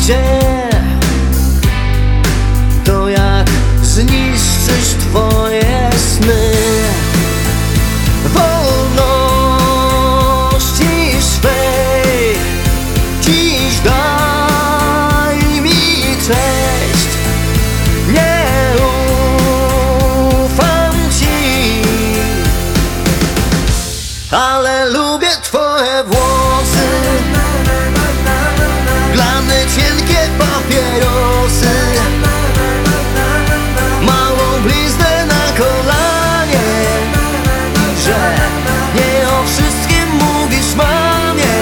cię, to jak zniszczyć twoje sny. Wolności swej dziś daj mi cześć. Nie ufam ci, ale lubię twoje włosy, glany, cienkie papierosy, małą bliznę na kolanie, że nie o wszystkim mówisz mamie.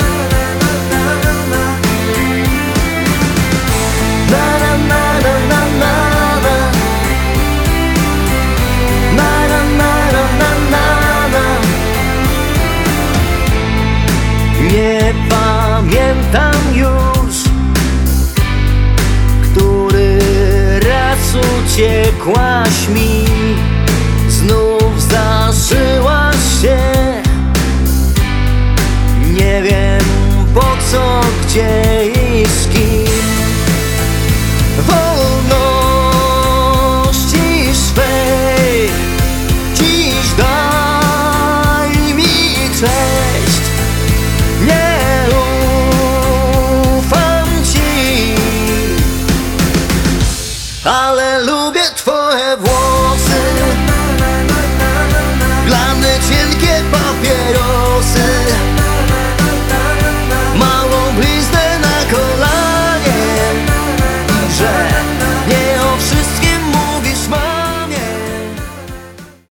Na na na na na na na na na na na na. Nie pamiętam już, który raz uciekłaś mi, znów zaszyłaś się. Nie wiem po co, gdzie i z kim. Wolności swej dziś daj mi cześć. Nie ufam ci, ale lubię twoje włosy, glany, cienkie papierosy,